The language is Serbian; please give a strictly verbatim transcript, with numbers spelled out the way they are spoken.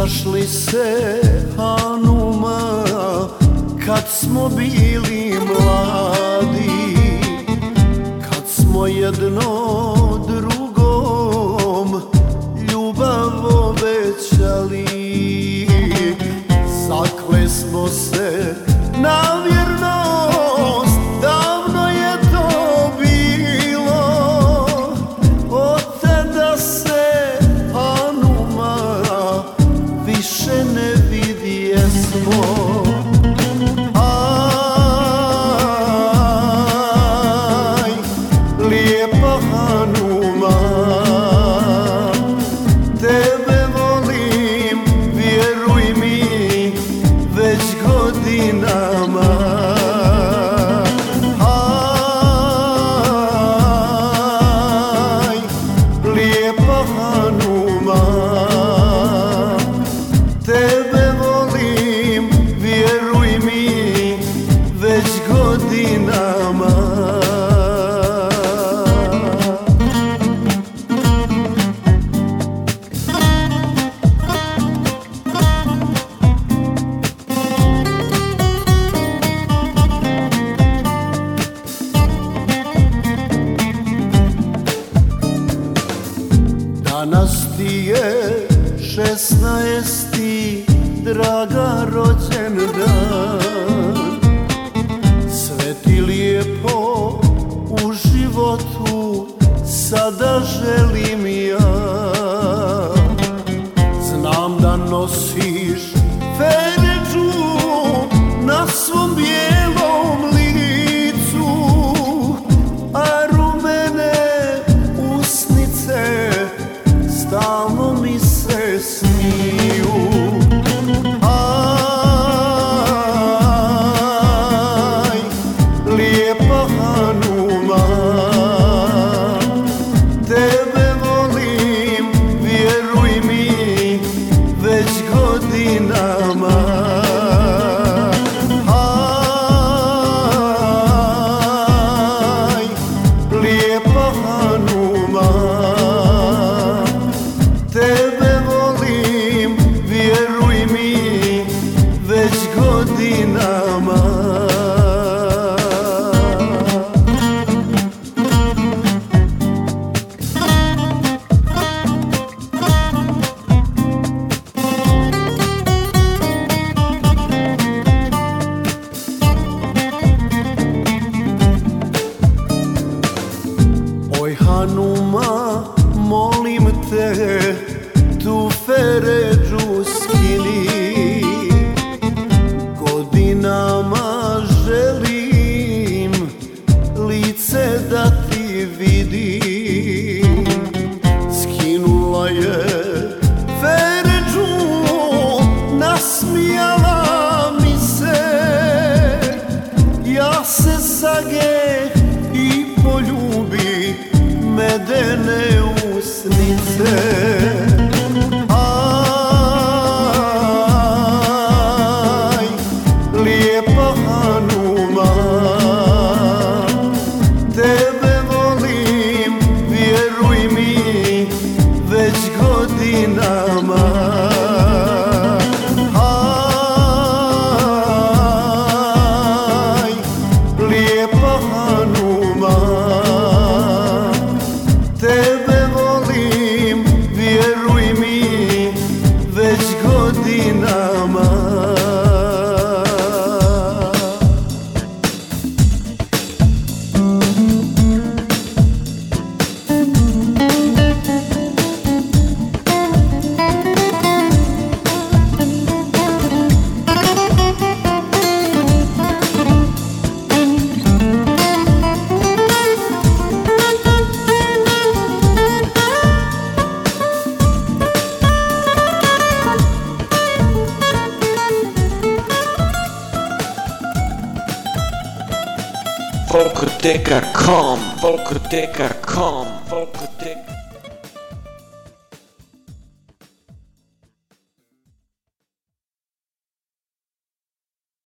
Sjećaš li se Hanuma kad smo bili mladi, kad smo jedno drugom ljubav obećali, zakle smo se na vjernost, davno je to bilo, od tada se Hanuma više ne vidjesmo. Aj, lijepa Hanuma, tebe volim, vjeruj mi, već godinama. Aj, lijepa Hanuma, tebe volim, vjeruj mi, već godinama. Danas ti je šesnaesti, draga, rođendan. Sve ti lijepo u životu sada želim ja. Znam da nosiš feređu na svom bijelom licu, a rumene usnice stalno mi se smiju. Aj, lijepa Hanuma, tebe volim, vjeruj mi, već godinama. Aj, lijepa Hanuma, tebe volim, vjeruj mi, već godinama. Oj Hanuma, molim te, tu feređu skini, godinama želim lice da ti vidim. Skinula je feređu, nasmijala mi se, ja se sageh i poljubi medene usnice. Aj, lijepa Hanuma, tebe volim, vjeruj mi, već godinama. Aj, lijepa Hanuma, tebe volim, vjeruj mi, već godinama. Folkoteka punkt com, Folkoteka punkt com, Folkoteka.